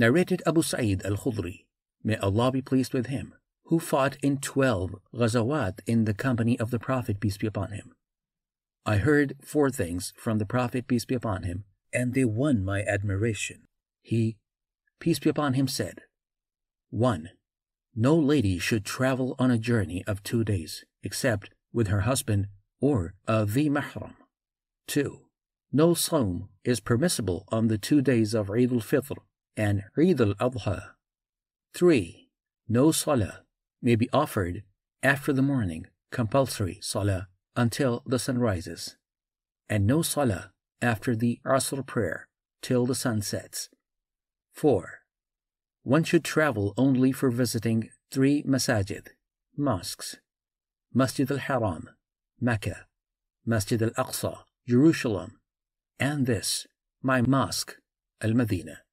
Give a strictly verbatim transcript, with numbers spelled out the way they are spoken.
Narrated Abu Sa'id al-Khudri, may Allah be pleased with him, who fought in twelve ghazawat in the company of the Prophet, peace be upon him. I heard four things from the Prophet, peace be upon him, and they won my admiration. He, peace be upon him, said, one. No lady should travel on a journey of two days, except with her husband or a dhi mahram. two. No sawm is permissible on the two days of Eid al-Fitr and Eid al-Adha. three. No salah may be offered after the morning, compulsory salah, until the sun rises, and no salah after the Asr prayer till the sun sets. four. One should travel only for visiting three masajid, mosques: Masjid al-Haram, Mecca; Masjid al-Aqsa, Jerusalem; and this, my mosque, Al-Madinah.